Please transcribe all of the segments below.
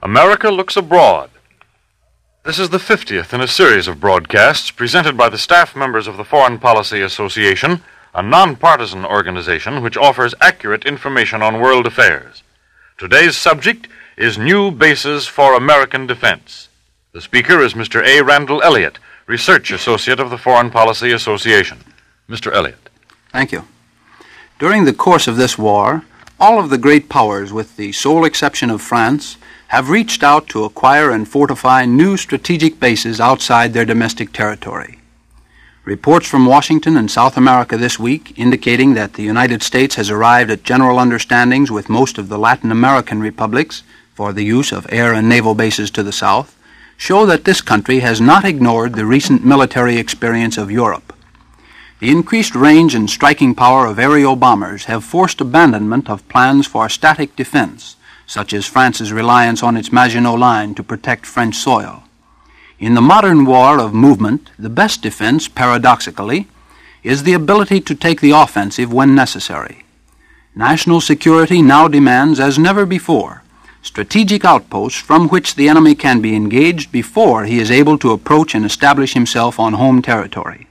America Looks Abroad. This is the 50th in a series of broadcasts presented by the staff members of the Foreign Policy Association, a nonpartisan organization which offers accurate information on world affairs. Today's subject is New Bases for American Defense. The speaker is Mr. A. Randall Elliott, Research Associate of the Foreign Policy Association. Mr. Elliott. Thank you. During the course of this war, all of the great powers, with the sole exception of France, have reached out to acquire and fortify new strategic bases outside their domestic territory. Reports from Washington and South America this week indicating that the United States has arrived at general understandings with most of the Latin American republics for the use of air and naval bases to the south show that this country has not ignored the recent military experience of Europe. The increased range and striking power of aerial bombers have forced abandonment of plans for static defense, such as France's reliance on its Maginot Line to protect French soil. In the modern war of movement, the best defense, paradoxically, is the ability to take the offensive when necessary. National security now demands, as never before, strategic outposts from which the enemy can be engaged before he is able to approach and establish himself on home territory.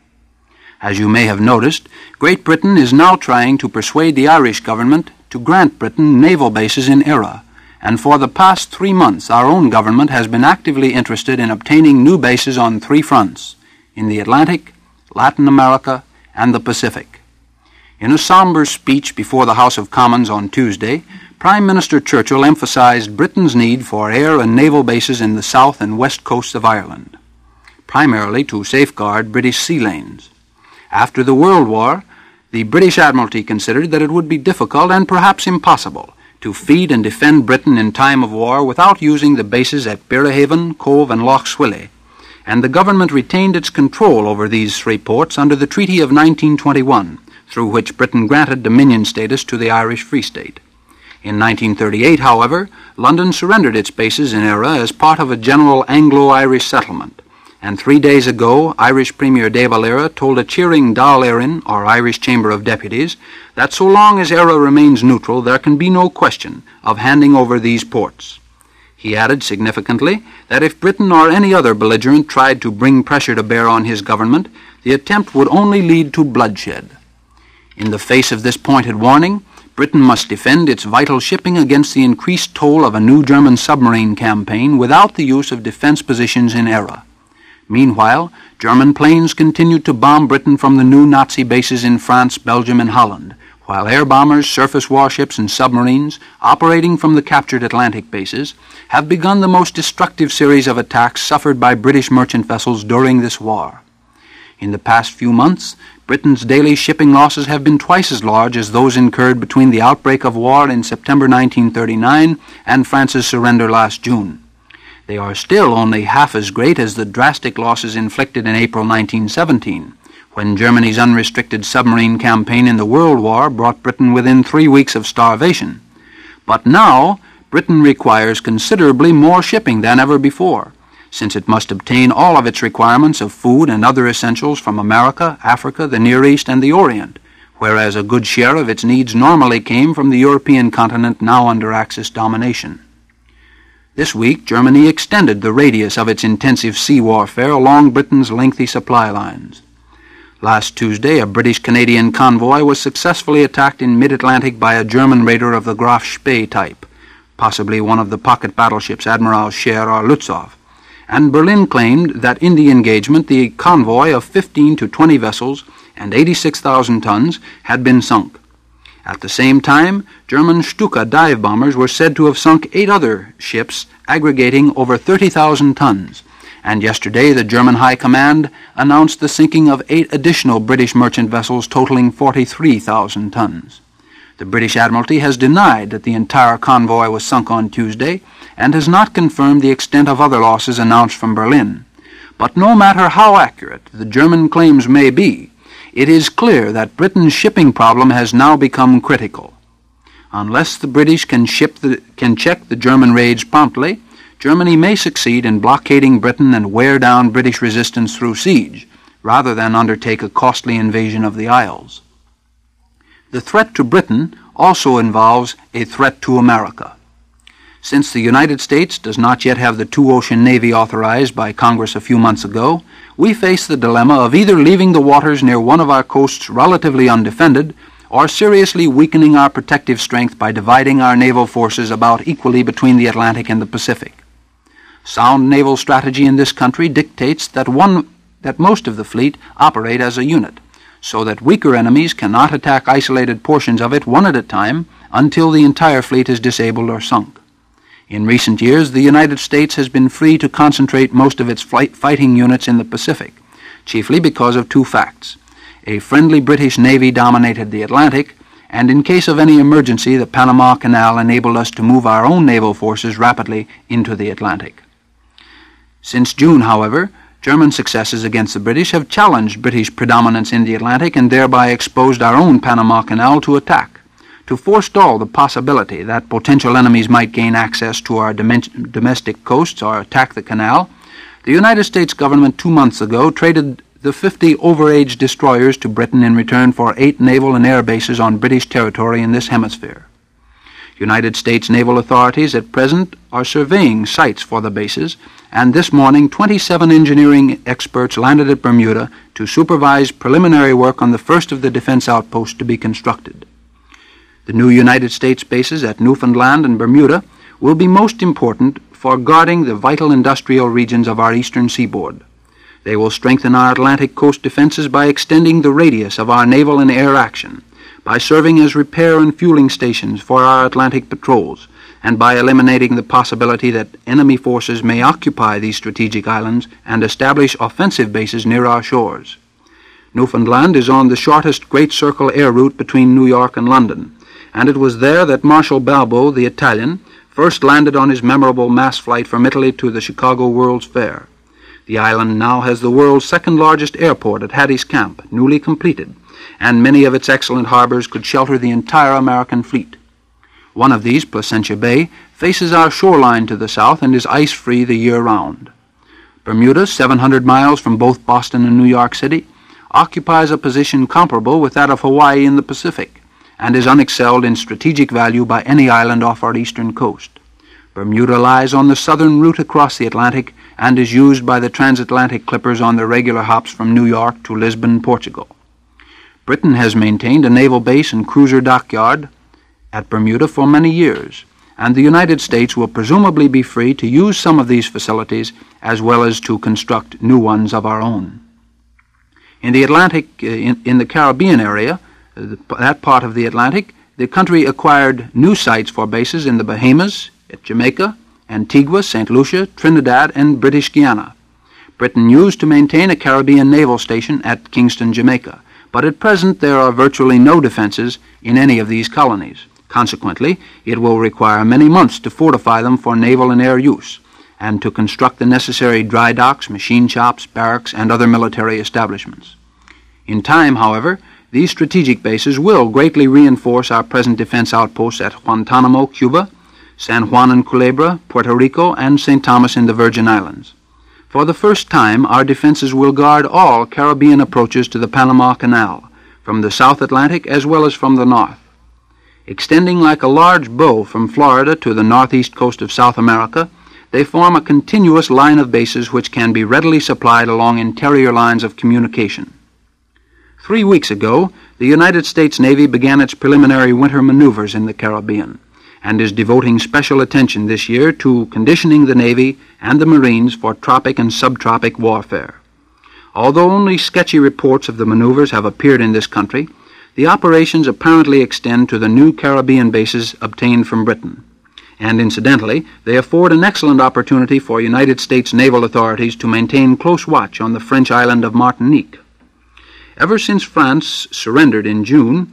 As you may have noticed, Great Britain is now trying to persuade the Irish government to grant Britain naval bases in Era, and for the past 3 months our own government has been actively interested in obtaining new bases on 3 fronts, in the Atlantic, Latin America, and the Pacific. In a somber speech before the House of Commons on Tuesday, Prime Minister Churchill emphasized Britain's need for air and naval bases in the south and west coasts of Ireland, primarily to safeguard British sea lanes. After the World War, the British Admiralty considered that it would be difficult and perhaps impossible to feed and defend Britain in time of war without using the bases at Berehaven, Cove, and Lough Swilly, and the government retained its control over these 3 ports under the Treaty of 1921, through which Britain granted Dominion status to the Irish Free State. In 1938, however, London surrendered its bases in Era as part of a general Anglo-Irish settlement, and 3 days ago, Irish Premier De Valera told a cheering Dáil Éireann, or Irish Chamber of Deputies, that so long as Era remains neutral, there can be no question of handing over these ports. He added significantly that if Britain or any other belligerent tried to bring pressure to bear on his government, the attempt would only lead to bloodshed. In the face of this pointed warning, Britain must defend its vital shipping against the increased toll of a new German submarine campaign without the use of defense positions in Era. Meanwhile, German planes continued to bomb Britain from the new Nazi bases in France, Belgium, and Holland, while air bombers, surface warships, and submarines, operating from the captured Atlantic bases, have begun the most destructive series of attacks suffered by British merchant vessels during this war. In the past few months, Britain's daily shipping losses have been twice as large as those incurred between the outbreak of war in September 1939 and France's surrender last June. They are still only half as great as the drastic losses inflicted in April 1917, when Germany's unrestricted submarine campaign in the World War brought Britain within 3 weeks of starvation. But now, Britain requires considerably more shipping than ever before, since it must obtain all of its requirements of food and other essentials from America, Africa, the Near East, and the Orient, whereas a good share of its needs normally came from the European continent now under Axis domination. This week, Germany extended the radius of its intensive sea warfare along Britain's lengthy supply lines. Last Tuesday, a British-Canadian convoy was successfully attacked in mid-Atlantic by a German raider of the Graf Spee type, possibly one of the pocket battleships Admiral Scheer or Lutzow, and Berlin claimed that in the engagement the convoy of 15 to 20 vessels and 86,000 tons had been sunk. At the same time, German Stuka dive bombers were said to have sunk 8 other ships aggregating over 30,000 tons, and yesterday the German High Command announced the sinking of 8 additional British merchant vessels totaling 43,000 tons. The British Admiralty has denied that the entire convoy was sunk on Tuesday and has not confirmed the extent of other losses announced from Berlin. But no matter how accurate the German claims may be, it is clear that Britain's shipping problem has now become critical. Unless the British can check the German raids promptly, Germany may succeed in blockading Britain and wear down British resistance through siege, rather than undertake a costly invasion of the Isles. The threat to Britain also involves a threat to America. Since the United States does not yet have the two-ocean navy authorized by Congress a few months ago, we face the dilemma of either leaving the waters near one of our coasts relatively undefended or seriously weakening our protective strength by dividing our naval forces about equally between the Atlantic and the Pacific. Sound naval strategy in this country dictates that most of the fleet operate as a unit, so that weaker enemies cannot attack isolated portions of it one at a time until the entire fleet is disabled or sunk. In recent years, the United States has been free to concentrate most of its fighting units in the Pacific, chiefly because of two facts. A friendly British Navy dominated the Atlantic, and in case of any emergency, the Panama Canal enabled us to move our own naval forces rapidly into the Atlantic. Since June, however, German successes against the British have challenged British predominance in the Atlantic and thereby exposed our own Panama Canal to attack. To forestall the possibility that potential enemies might gain access to our domestic coasts or attack the canal, the United States government 2 months ago traded the 50 overage destroyers to Britain in return for 8 naval and air bases on British territory in this hemisphere. United States naval authorities at present are surveying sites for the bases, and this morning 27 engineering experts landed at Bermuda to supervise preliminary work on the first of the defense outposts to be constructed. The new United States bases at Newfoundland and Bermuda will be most important for guarding the vital industrial regions of our eastern seaboard. They will strengthen our Atlantic coast defenses by extending the radius of our naval and air action, by serving as repair and fueling stations for our Atlantic patrols, and by eliminating the possibility that enemy forces may occupy these strategic islands and establish offensive bases near our shores. Newfoundland is on the shortest Great Circle air route between New York and London, and it was there that Marshal Balbo, the Italian, first landed on his memorable mass flight from Italy to the Chicago World's Fair. The island now has the world's second-largest airport at Hattie's Camp, newly completed, and many of its excellent harbors could shelter the entire American fleet. One of these, Placentia Bay, faces our shoreline to the south and is ice-free the year round. Bermuda, 700 miles from both Boston and New York City, occupies a position comparable with that of Hawaii in the Pacific, and is unexcelled in strategic value by any island off our eastern coast. Bermuda lies on the southern route across the Atlantic and is used by the transatlantic clippers on their regular hops from New York to Lisbon, Portugal. Britain has maintained a naval base and cruiser dockyard at Bermuda for many years, and the United States will presumably be free to use some of these facilities as well as to construct new ones of our own. In the Atlantic, in the Caribbean area, that part of the Atlantic, the country acquired new sites for bases in the Bahamas, at Jamaica, Antigua, St. Lucia, Trinidad, and British Guiana. Britain used to maintain a Caribbean naval station at Kingston, Jamaica, but at present there are virtually no defenses in any of these colonies. Consequently, it will require many months to fortify them for naval and air use, and to construct the necessary dry docks, machine shops, barracks, and other military establishments. In time, however, these strategic bases will greatly reinforce our present defense outposts at Guantanamo, Cuba, San Juan and Culebra, Puerto Rico, and St. Thomas in the Virgin Islands. For the first time, our defenses will guard all Caribbean approaches to the Panama Canal, from the South Atlantic as well as from the north. Extending like a large bow from Florida to the northeast coast of South America, they form a continuous line of bases which can be readily supplied along interior lines of communication. 3 weeks ago, the United States Navy began its preliminary winter maneuvers in the Caribbean, and is devoting special attention this year to conditioning the Navy and the Marines for tropic and subtropic warfare. Although only sketchy reports of the maneuvers have appeared in this country, the operations apparently extend to the new Caribbean bases obtained from Britain, and incidentally, they afford an excellent opportunity for United States naval authorities to maintain close watch on the French island of Martinique. Ever since France surrendered in June,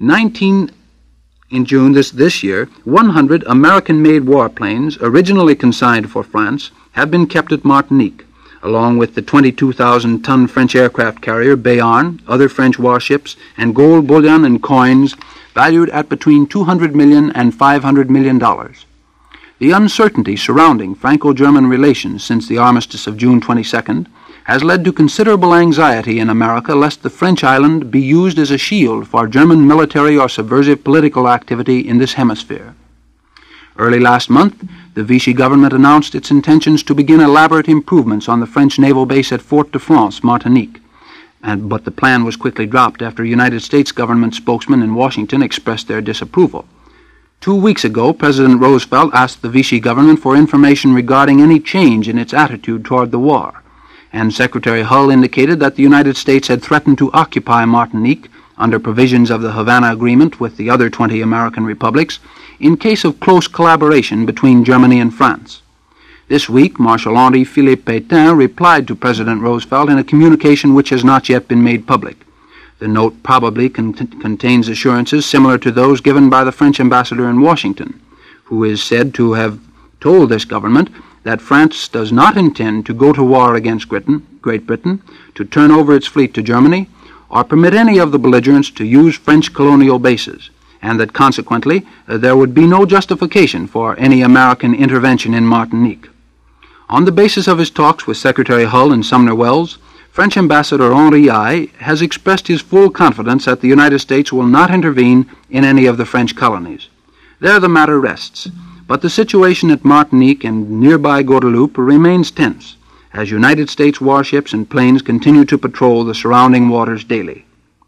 this year, 100 American-made warplanes, originally consigned for France, have been kept at Martinique, along with the 22,000-ton French aircraft carrier Béarn, other French warships, and gold bullion and coins valued at between $200 million and $500 million. The uncertainty surrounding Franco-German relations since the armistice of June 22nd has led to considerable anxiety in America lest the French island be used as a shield for German military or subversive political activity in this hemisphere. Early last month, the Vichy government announced its intentions to begin elaborate improvements on the French naval base at Fort-de-France, Martinique. But the plan was quickly dropped after United States government spokesmen in Washington expressed their disapproval. 2 weeks ago, President Roosevelt asked the Vichy government for information regarding any change in its attitude toward the war, and Secretary Hull indicated that the United States had threatened to occupy Martinique under provisions of the Havana Agreement with the other 20 American republics in case of close collaboration between Germany and France. This week, Marshal Henri-Philippe Pétain replied to President Roosevelt in a communication which has not yet been made public. The note probably contains assurances similar to those given by the French ambassador in Washington, who is said to have told this government that France does not intend to go to war against Great Britain, to turn over its fleet to Germany, or permit any of the belligerents to use French colonial bases, and that consequently there would be no justification for any American intervention in Martinique. On the basis of his talks with Secretary Hull and Sumner Welles, French Ambassador Henri I has expressed his full confidence that the United States will not intervene in any of the French colonies. There the matter rests, but the situation at Martinique and nearby Guadeloupe remains tense, as United States warships and planes continue to patrol the surrounding waters daily.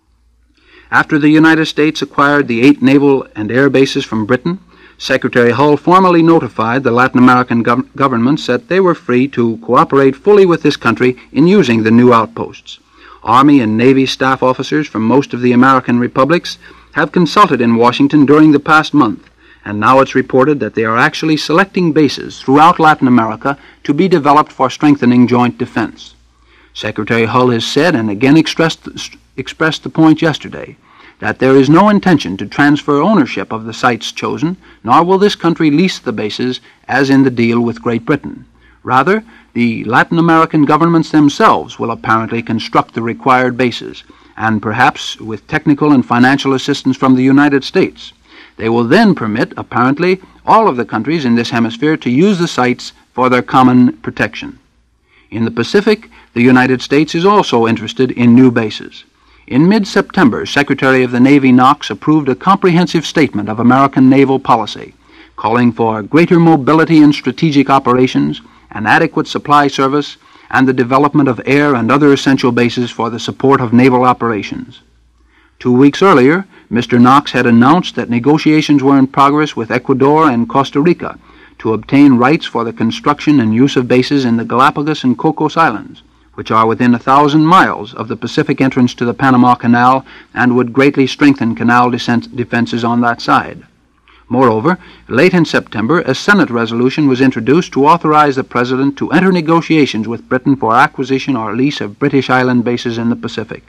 After the United States acquired the 8 naval and air bases from Britain, Secretary Hull formally notified the Latin American governments that they were free to cooperate fully with this country in using the new outposts. Army and Navy staff officers from most of the American republics have consulted in Washington during the past month, and now it's reported that they are actually selecting bases throughout Latin America to be developed for strengthening joint defense. Secretary Hull has said, and again expressed the point yesterday, that there is no intention to transfer ownership of the sites chosen, nor will this country lease the bases as in the deal with Great Britain. Rather, the Latin American governments themselves will apparently construct the required bases, and perhaps with technical and financial assistance from the United States. They will then permit, apparently, all of the countries in this hemisphere to use the sites for their common protection. In the Pacific, the United States is also interested in new bases. In mid-September, Secretary of the Navy Knox approved a comprehensive statement of American naval policy, calling for greater mobility in strategic operations, an adequate supply service, and the development of air and other essential bases for the support of naval operations. 2 weeks earlier, Mr. Knox had announced that negotiations were in progress with Ecuador and Costa Rica to obtain rights for the construction and use of bases in the Galapagos and Cocos Islands, which are within 1,000 miles of the Pacific entrance to the Panama Canal and would greatly strengthen canal defenses on that side. Moreover, late in September, a Senate resolution was introduced to authorize the President to enter negotiations with Britain for acquisition or lease of British island bases in the Pacific.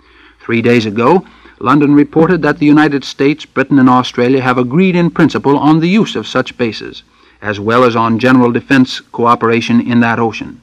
3 days ago, London reported that the United States, Britain, and Australia have agreed in principle on the use of such bases, as well as on general defense cooperation in that ocean.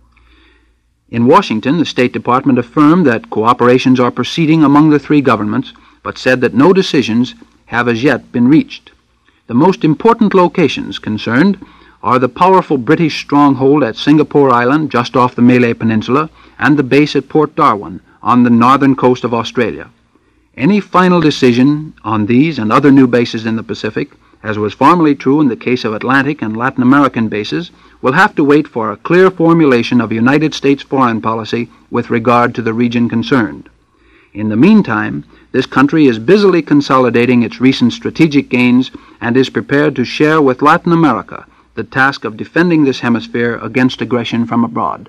In Washington, the State Department affirmed that cooperations are proceeding among the 3 governments, but said that no decisions have as yet been reached. The most important locations concerned are the powerful British stronghold at Singapore Island, just off the Malay Peninsula, and the base at Port Darwin, on the northern coast of Australia. Any final decision on these and other new bases in the Pacific, as was formerly true in the case of Atlantic and Latin American bases, will have to wait for a clear formulation of United States foreign policy with regard to the region concerned. In the meantime, this country is busily consolidating its recent strategic gains and is prepared to share with Latin America the task of defending this hemisphere against aggression from abroad.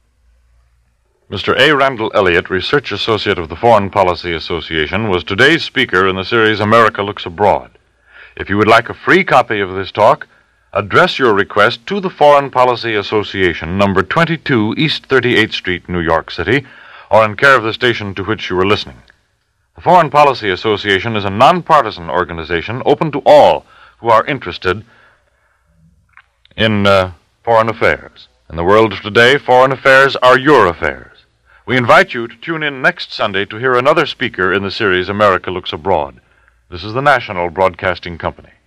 Mr. A. Randall Elliott, Research Associate of the Foreign Policy Association, was today's speaker in the series America Looks Abroad. If you would like a free copy of this talk, address your request to the Foreign Policy Association, number 22 East 38th Street, New York City, or in care of the station to which you are listening. The Foreign Policy Association is a nonpartisan organization open to all who are interested in foreign affairs. In the world of today, foreign affairs are your affairs. We invite you to tune in next Sunday to hear another speaker in the series America Looks Abroad. This is the National Broadcasting Company.